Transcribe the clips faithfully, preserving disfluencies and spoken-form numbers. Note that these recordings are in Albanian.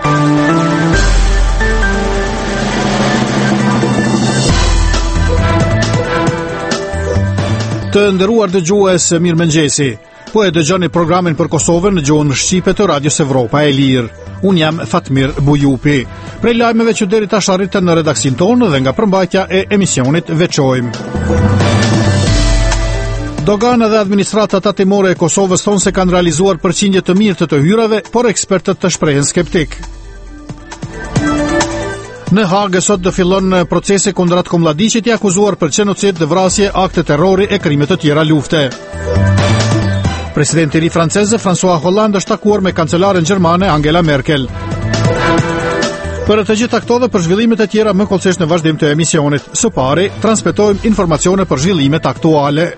Të nderuar dëgjues, mirëmëngjesi. Po e dëgjoni programin për Kosovën në gjuhën shqipe të Radios Evropa e Lirë. Unë jam Fatmir Bujupi. Prej lajmeve që deri tash arritën në redaksin tonë dhe nga përmbajtja e emisionit veçojmë. Dogana dhe administrata tatimore e Kosovës thonë se kanë realizuar përqindje të mirë të të hyrave, por ekspertët të shprehen skeptik. Në Hagë sot do fillon procesi kundër Ratko Mladiqit, i akuzuar për genocid, vrasje, akte terrori e krime të tjera lufte. Presidenti i ri francez François Hollande është takuar me kancelaren gjermane Angela Merkel. Për të gjitha këto dhe për zhvillimet e tjera më kollësisht në vazhdim të emisionit. Së pari, transmetojmë informacione për zhvillimet aktuale.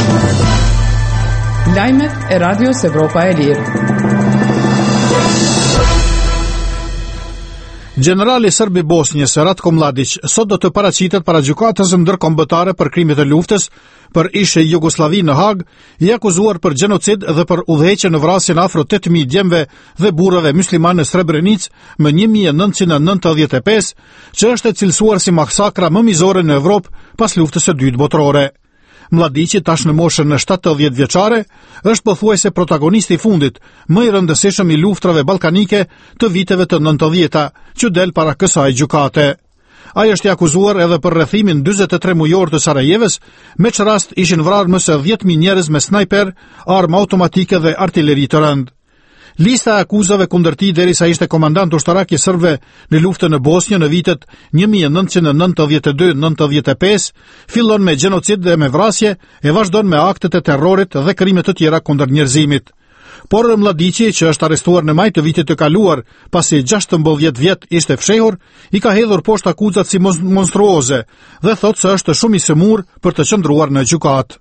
Lajmet e Radios Evropa e Lirë. Generali Sërb i Bosnjës Ratko Mladić sot do të paraqitet para gjykatës ndërkombëtare për krimet e luftës për ishe Jugosllavi në Hag, i akuzuar për genocid dhe për udhëheqje në vrasjen afro tetë mijë djemve dhe burrave musliman në Srebrenicë më një mijë e nëntëqind e nëntëdhjetë e pesë, që është e cilësuar si masakra më mizore në Evropë pas luftës së dytë botërore. Mladiqi, tash në moshën në shtatëdhjetë vjeçare, është pothuajse protagonisti i fundit, më i rëndësishëm i luftrave ballkanike të viteve të nëntëdhjeta, që del para kësaj gjykate. Ai është i akuzuar edhe për rrethimin dyzet e tre mujor të Sarajevës, me që rast ishin vrarë më së dhjetë mijë njerëz me snajper, armë automatike dhe artilleri të rëndë. Lista e akuzave kundër tij derisa ishte komandant ushtarak i serbëve në luftën në Bosnjë në vitet një mijë e nëntëqind e nëntëdhjetë e dy - nëntëdhjetë e pesë fillon me genocid dhe me vrasje e vazhdon me aktet e terrorit dhe krime të tjera kundër njerëzimit. Por Mladiqi, që është arrestuar në maj të vitit të kaluar, pasi gjashtëmbëdhjetë vjet ishte fshehur, i ka hedhur poshtë akuzat si monstruoze dhe thotë se është shumë i sëmur për të qëndruar në gjykatë.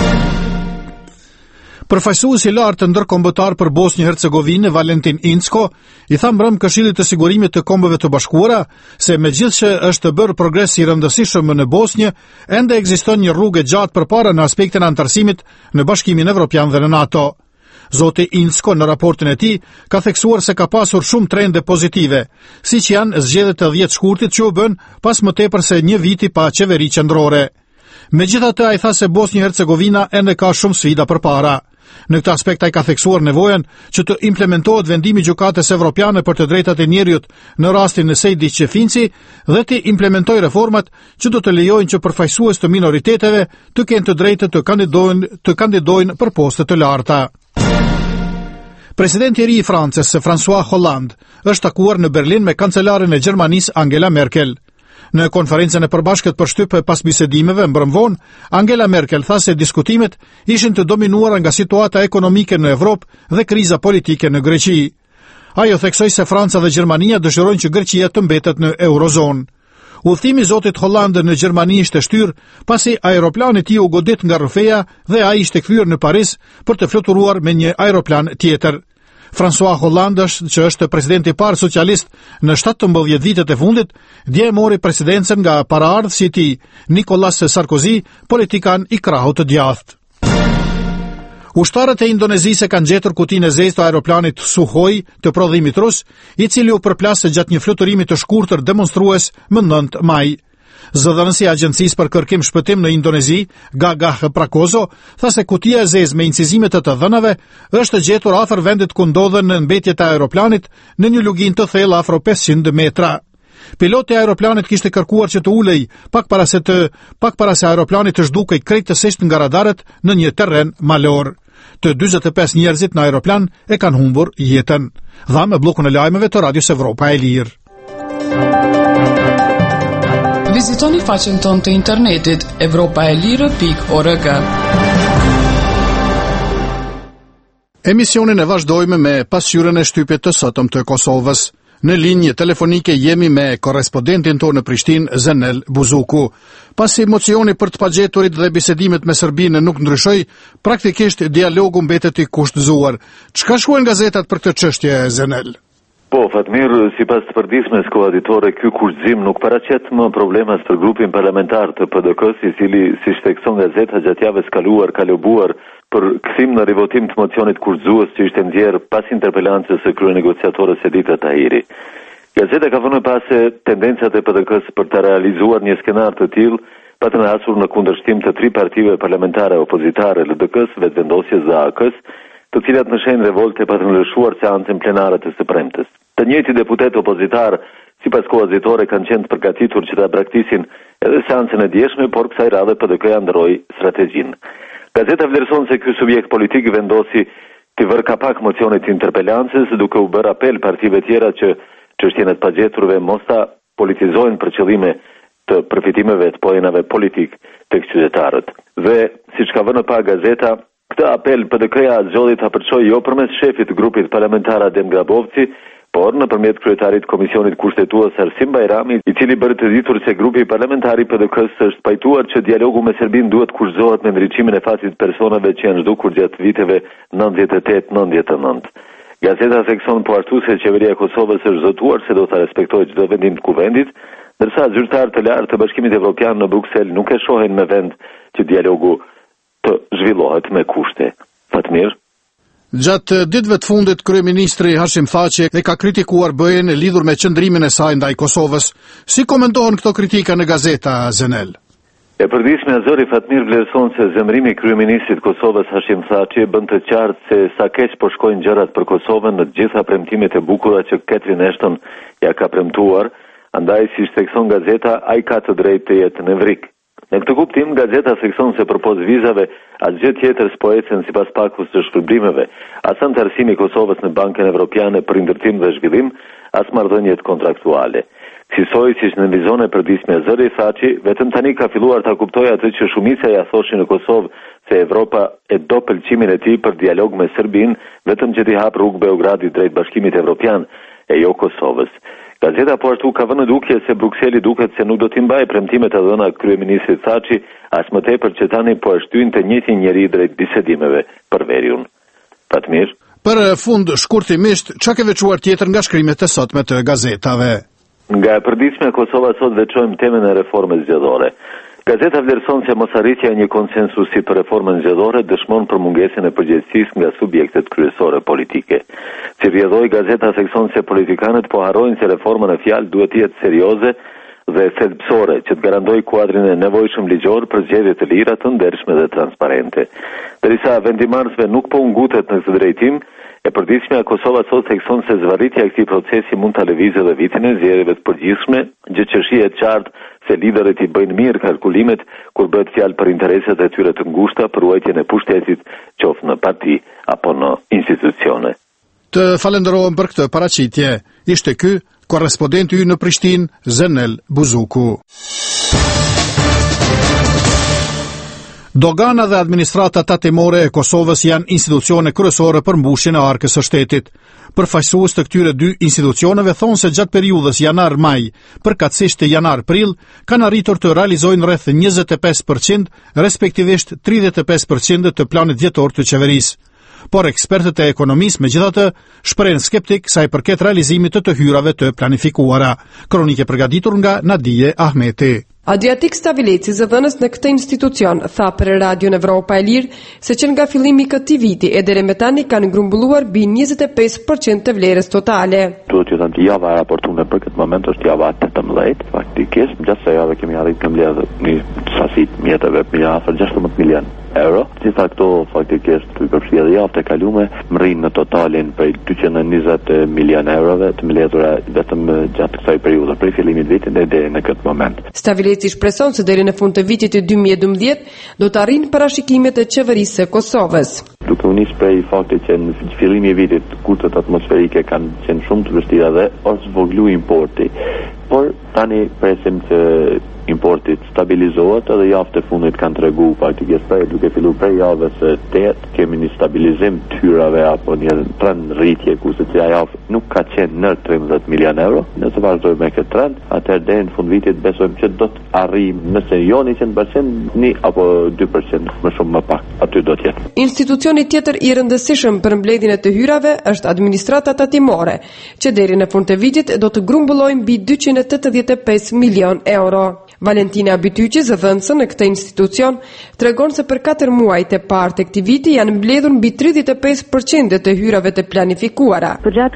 Përfaqësuesi i lartë ndërkombëtar për Bosnjë-Hercegovinë, Valentin Incko, i tha mbrëm Këshillit të Sigurimit të Kombeve të Bashkuara se megjithëse është bërë progres i rëndësishëm në Bosnjë, ende ekziston një rrugë gjatë përpara në aspektin e antarësimit në Bashkimin Evropian dhe në NATO. Zoti Incko në raportin e tij ka theksuar se ka pasur shumë trende pozitive, siç janë zgjedhjet e dhjetë shkurtit që u bën pas më tepër se një viti pa qeveri qendrore. Megjithatë, ai tha se Bosnjë-Hercegovina ende ka shumë sfida përpara. Në këtë aspekt ai ka theksuar nevojën që të implementohet vendimi i Gjykatës Evropiane për të drejtat e njerëzit në rastin e Sejdi Qefinci dhe të implementojë reformat që do të lejojnë që përfaqësues të minoriteteve të kenë të drejtë të kandidojnë të kandidojnë për poste të larta. Presidenti i ri i Francës, François Hollande, është takuar në Berlin me kancelaren e Gjermanisë Angela Merkel. Në konferencën e përbashkët për shtyp pas bisedimeve mbrëmvon, Angela Merkel tha se diskutimet ishin të dominuara nga situata ekonomike në Evropë dhe kriza politike në Greqi. Ajo theksoi se Franca dhe Gjermania dëshirojnë që Greqia të mbetet në Eurozonë. Udhëtimi i zotit Hollande në Gjermani ishte shtyr pasi aeroplani i tij u godit nga rrëfeja dhe ai ishte kthyer në Paris për të fluturuar me një aeroplan tjetër. François Hollande, që është presidenti i parë socialist në shtatëmbëdhjetë vitet e fundit, dje e mori presidencën nga paraardhësi i tij, Nicolas Sarkozy, politikan i krahut të djathtë. Ushtarët e Indonezisë kanë gjetur kutinë e zezë të aeroplanit Sukhoi të prodhimit rus, i cili u përplas gjatë një fluturimi të shkurtër demonstrues më nëntë maj. Zëdhënësi i Agjencisë për Kërkim Shpëtim në Indonezi, Gagah Prakozo, tha se kutia e zezë me incizime të të dhënave është gjetur afër vendit ku ndodhen në mbetjet e aeroplanit në një lugin të thellë afro pesëqind metra. Piloti i aeroplanit kishte kërkuar që të ulej pak para se të pak para se aeroplani të zhdukej krejtësisht nga radarët në një terren malor. Të dyzet e pesë njerëzit në aeroplan e kanë humbur jetën. Dha me bllokun e lajmeve të Radios Evropa e Lirë. Vizitoni faqen tonë të internetit evropaelire pikë org. Emisionin e vazhdojmë me pasqyrën e shtypjet të sotëm të Kosovës. Në linjë telefonike jemi me korrespondentin tonë në Prishtinë, Zenel Buzuku. Pasi mocioni për të pagjeturit dhe bisedimet me Serbinë nuk ndryshoi, praktikisht dialogu mbetet i kushtëzuar. Çka shkruajnë gazetat për këtë çështje, Zenel? Po, Fatmir, si pas të përdismes koaditore, ky kushtzim nuk paraqet më problemas për grupin parlamentar të P D K-s, i cili, si shtekson gazeta gjatë javës kaluar, ka lobuar për kthim në rivotim të mocionit kushtzues që ishte nxjerr pas interpelancës së kryenegociatorës Edita Tahiri. Gazeta ka vënë pas se tendencat e P D K-s për të realizuar një skenar të tillë patën hasur në kundërshtim të tri partive parlamentare opozitare L D K-s, Vetëvendosjes dhe A K-s, të cilat në shenjë revolte patën lëshuar seancën plenare të së premtes. Të njëjti deputet opozitar, sipas koazitore, kanë qenë të përgatitur që ta braktisin edhe seancën e djeshme, por kësaj radhe P D K-ja ndroi strategjinë. Gazeta vlerëson se ky subjekt politik vendosi të vërë kapak mocionit interpelancës, duke u bërë apel partive tjera që çështjen e të pagjeturve mos ta politizojnë për qëllime të përfitimeve të poenave politik tek qytetarët. Dhe siç ka vënë pa gazeta, këtë apel P D K-ja zgjodhi ta përçojë jo përmes shefit të grupit parlamentar Adem Grabovci, por nëpërmjet kryetarit komisionit kushtetues Arsim Bajrami, i cili bëri të ditur se grupi parlamentar i P D K-s është pajtuar që dialogu me Serbinë duhet kushtohet me ndriçimin e fatit të personave që janë zhdukur gjatë viteve nëntëdhjetë e tetë nëntëdhjetë e nëntë. Gazeta thekson po ashtu se qeveria e Kosovës është zotuar se do ta respektojë çdo vendim të kuvendit, ndërsa zyrtarë të lartë të Bashkimit Evropian në Bruksel nuk e shohin me vend që dialogu të zhvillohet me kushte. Fatmir. Gjatë ditëve të fundit, kryeministri Hashim Thaçi e ka kritikuar B E-n lidhur me qëndrimin e saj ndaj Kosovës. Si komentohen këto kritika në gazeta, Zenel? E përditshme Azori Fatmir vlerëson se zemrimi i kryeministrit Kosovës Hashim Thaçi bën të qartë se sa keq po shkojnë gjërat për Kosovën në të gjitha premtimet e bukura që Catherine Ashton ja ka premtuar. Andaj, si thekson gazeta, ai ka të drejtë të jetë në vrik. Në këtë kuptim, gazeta thekson se përpoz vizave, asgjë tjetër s'po ecën sipas paktut të shpërblimeve, as anëtarësimi i Kosovës në Bankën Evropiane për ndërtim dhe zhvillim, as marrëdhëniet kontraktuale. Kësaj, siç nënvizon e përditshme zëri Thaçi, vetëm tani ka filluar ta kuptojë atë që shumica ja thoshin në Kosovë se Evropa e do pëlqimin e tij për dialog me Serbinë, vetëm që t'i hap rrugë Beogradit drejt Bashkimit Evropian e jo Kosovës. Gazeta po ashtu ka vënë dukje se Brukseli duket se nuk do t'i mbajë premtimet e dhëna kryeministrit Thaçi, as më tepër që tani po e shtyn të njëjtin njeri drejt bisedimeve për veriun. Fatmir. Për fund, shkurtimisht, çka ke veçuar tjetër nga shkrimet e sotme të gazetave? Nga e përditshme Kosova sot veçojmë temën e reformës zgjedhore. Gazeta vlerëson se mosarritja e një konsensusi për reformën zgjedhore dëshmon për mungesën e përgjegjësisë nga subjektet kryesore politike. Si rrjedhoi gazeta thekson se politikanët po harrojnë se reforma në fjalë duhet të jetë serioze dhe thelbësore që të garantojë kuadrin e nevojshëm ligjor për zgjedhje të lira, të ndershme dhe transparente. Derisa vendimarrësve nuk po u ngutet në këtë drejtim, e përditshmja Kosova sot thekson se zvarritja e këtij procesi mund ta lëvizë edhe vitin e zgjedhjeve të përgjithshme, gjë që shihet qartë se liderët i bëjnë mirë kalkulimet kur bëhet fjalë për interesat e tyre të ngushta për ruajtjen e pushtetit, qoftë në parti apo në institucione. Të falenderojmë për këtë paraqitje. Ishte ky korrespondenti ynë në Prishtinë, Zenel Buzuku. Dogana dhe administrata tatimore e Kosovës janë institucione kryesore për mbushjen e arkës së shtetit. Përfaqësues të këtyre dy institucioneve thonë se gjatë periudhës janar-maj, përkatësisht të janar-prill, kanë arritur të realizojnë rreth njëzet e pesë përqind, respektivisht tridhjetë e pesë përqind të planit vjetor të qeverisë. Por ekspertët e ekonomisë megjithatë shprehen skeptik sa i përket realizimit të të hyrave të planifikuara. Kronike përgatitur nga Nadije Ahmeti. Adriatik Stavileci, zëdhënës në këtë institucion, tha për Radion Evropa e Lirë se që nga fillimi këtij viti e deri më tani kanë grumbulluar mbi njëzet e pesë përqind të vlerës totale. Duhet të them që java e raportuar për këtë moment është java tetëmbëdhjetë, faktikisht gjatë kësaj jave kemi arritur të mbledhë një sasi të mjeteve për afër gjashtëmbëdhjetë milion euro. Gjitha këto faktikisht i përfshirë dhe javët e kaluara mrin në totalin prej dyqind e njëzet milion eurove të mbledhura vetëm gjatë kësaj periudhe prej fillimit të vitit deri në këtë moment. Stavileci shpreson se deri në fund të vitit të dy mijë e dymbëdhjetë do të arrijnë parashikimet e qeverisë së Kosovës. Duke u nisur prej faktit që në fillimin e vitit kushtet atmosferike kanë qenë shumë të vështira dhe është zvoglu importi, por tani presim që importi stabilizohet edhe javët e fundit kanë treguar faktikisht prej duke filluar prej javës së tetë kemi një stabilizim të hyrave apo një trend rritje kurse që ajo nuk ka qenë në tridhjetë milion euro. Nëse vazhdojmë me këtë trend, atëherë deri në fund vitit besojmë që do të arrijmë nëse jo njëqind përqind, një apo dy përqind më shumë më pak. Aty do të jetë. Institucioni tjetër i rëndësishëm për mbledhjen e të hyrave është administrata tatimore, që deri në fund të vitit do të grumbullojë mbi dyqind e tetëdhjetë e pesë milion euro. Valentina Bytyqi, zëdhënëse në këtë institucion, tregon se për katër muajt e parë të këtij viti janë mbledhur mbi tridhjetë e pesë përqind të hyrave të planifikuara. Për gjatë kësaj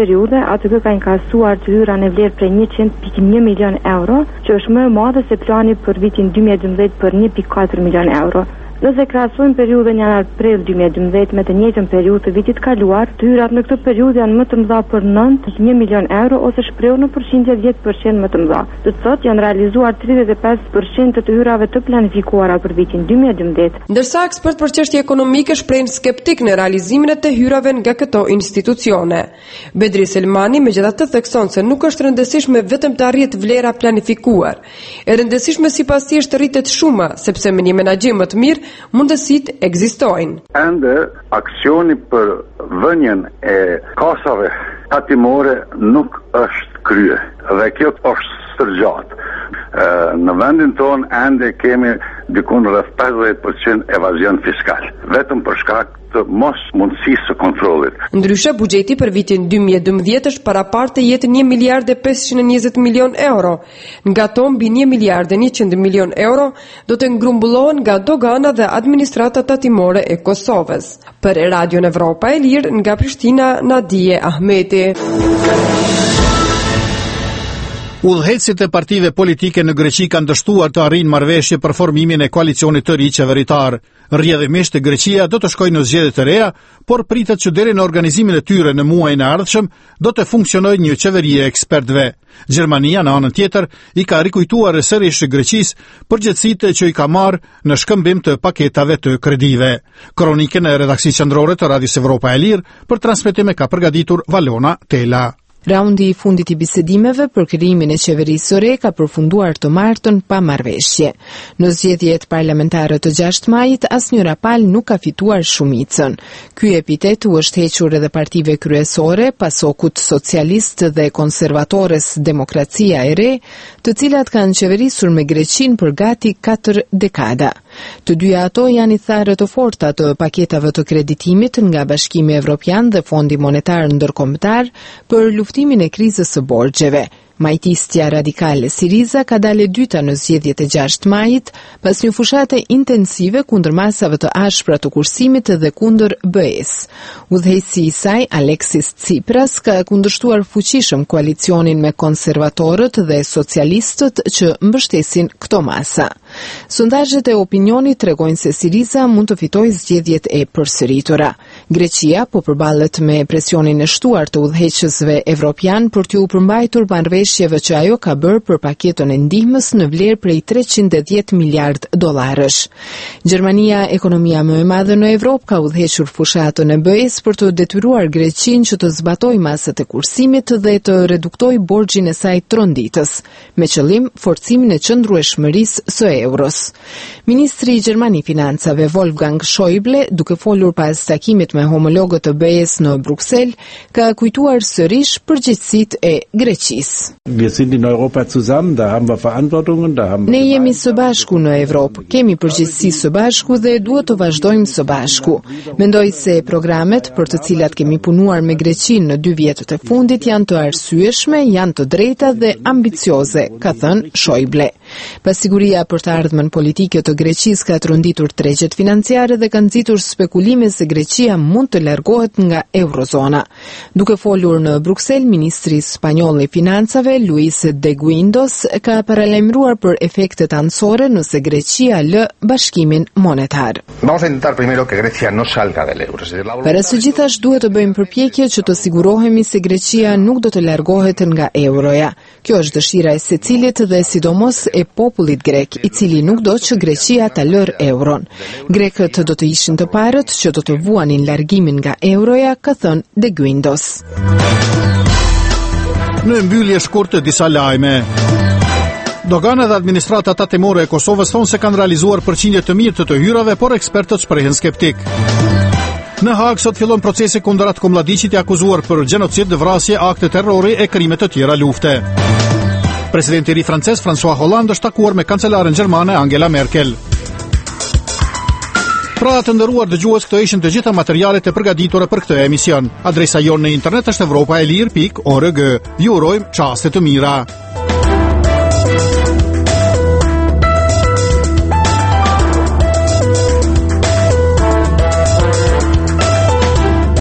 periudhe aty kë ka inkasuar të hyra në vlerë prej njëqind pikë një milion euro, që është më e madhe se plani për vitin dy mijë e dymbëdhjetë për një pikë katër milion euro. Nëse krahasojmë periudhën janar-prill dy mijë e dymbëdhjetë me të njëjtën periudhë të vitit kaluar, të hyrat në këtë periudhë janë më të mëdha për nënt pikë një milion euro ose shprehur në përqindje dhjetë përqind më të mëdha. Të thotë janë realizuar tridhjetë e pesë përqind të të hyrave të planifikuara për vitin dy mijë e dymbëdhjetë. Ndërsa ekspert për çështje ekonomike shprehin skeptik në realizimin e të hyrave nga këto institucione. Bedri Selmani megjithatë thekson se nuk është rëndësishme vetëm të arrihet vlera planifikuar. E rëndësishme sipas tij është të rritet shuma, sepse me një menaxhim më të mirë mundësit ekzistojnë. Ende aksioni për vënien e kasave tatimore nuk është krye dhe kjo është stërgjatë. Në vendin tonë ende kemi dikun rreth pesëdhjetë përqind evazion fiskal, vetëm për shkak të mos mundësisë së kontrollit. Ndryshe, buxheti për vitin dy mijë e dymbëdhjetë është parapar të jetë një miliard e pesëqind e njëzet milion euro. Nga to mbi një miliard e njëqind milion euro do të ngrumbullohen nga dogana dhe administrata tatimore e Kosovës. Për Radion Evropa e Lirë, nga Prishtina, Nadije Ahmeti. Udhëheqësit e partive politike në Greqi kanë dështuar të arrijnë marrëveshje për formimin e koalicionit të ri qeveritar. Rrjedhimisht Greqia do të shkojë në zgjedhje të reja, por pritet që deri në organizimin e tyre në muajin e ardhshëm do të funksionojë një qeveri e ekspertëve. Gjermania në anën tjetër i ka rikujtuar sërish Greqisë përgjegjësitë që i ka marrë në shkëmbim të paketave të kredive. Kronikën e redaksisë qendrore të Radios Evropa e Lirë për transmetim e ka përgatitur Valona Tela. Raundi i fundit i bisedimeve për krijimin e qeverisë së re ka përfunduar të martën pa marrëveshje. Në zgjedhjet parlamentare të gjashtë majit, asnjë rapal nuk ka fituar shumicën. Ky epitet u është hequr edhe partive kryesore, pasokut socialist dhe konservatores Demokracia e Re, të cilat kanë qeverisur me Greqinë për gati katër dekada. Të dyja ato janë i tharë të forta të paketave të kreditimit nga Bashkimi Evropian dhe Fondi Monetar Ndërkombëtar për luftimin e krizës së borxheve. Majtistja radikale Siriza ka dalë dyta në zgjedhjet e gjashtë majit, pas një fushate intensive kundër masave të ashpra të kursimit dhe kundër B E-s. Udhëheqësi i saj, Alexis Tsipras, ka kundërshtuar fuqishëm koalicionin me konservatorët dhe socialistët që mbështesin këto masa. Sondazhet e opinionit tregojnë se Siriza mund të fitojë zgjedhjet e përsëritura. Greqia po përballet me presionin e shtuar të udhëheqësve evropian për t'u përmbajtur marrëveshjeve që ajo ka bërë për paketën e ndihmës në vlerë prej treqind e dhjetë miliard dollarësh. Gjermania, ekonomia më e madhe në Evropë, ka udhëhequr fushatën e B E-s për të detyruar Greqinë që të zbatojë masat e kursimit dhe të reduktojë borxhin e saj tronditës, me qëllim forcimin e qëndrueshmërisë së euros. Ministri i Gjermani Financave Wolfgang Schäuble, duke folur pas takimit me homologët të B E-s në Bruksel, ka kujtuar sërish përgjegjësitë e Greqisë. Ne jemi së bashku në Evropë, kemi përgjegjësi së bashku dhe duhet të vazhdojmë së bashku. Mendoj se programet për të cilat kemi punuar me Greqinë në dy vjetët e fundit janë të arsyeshme, janë të drejta dhe ambicioze, ka thënë Schäuble. Pasiguria për të ardhmen politike të Greqisë ka trunditur tregjet financiare dhe ka nxitur spekulime se Greqia mund të largohet nga eurozona. Duke folur në Bruksel, ministri spanjoll i financave Luis de Guindos ka paralajmëruar për efektet anësore nëse Greqia lë bashkimin monetar. Para së gjithash duhet të bëjmë përpjekje që të sigurohemi se Greqia nuk do të largohet nga euroja. Kjo është dëshira e secilit dhe sidomos e popullit grek, i cili nuk do që Greqia ta lërë euron. Grekët do të ishin të parët që do të vuanin largimin nga euroja, ka thënë de Guindos. Në mbyllje shkurtë disa lajme. Dogana dhe administrata tatimore e Kosovës thonë se kanë realizuar përqindje të mirë të të hyrave, por ekspertët shprehen skeptik. Në Hag sot fillon procesi kundër Ratko Mladiqit i akuzuar për gjenocid, vrasje, akte terrori e krime të tjera lufte. Presidenti i ri francez François Hollande është takuar me kancelaren gjermane Angela Merkel. Pra të nderuar dëgjues, këto ishin të gjitha materialet e përgatitura për këtë emision. Adresa jonë në internet është evropaelir pikë org. Ju urojmë çaste të mira.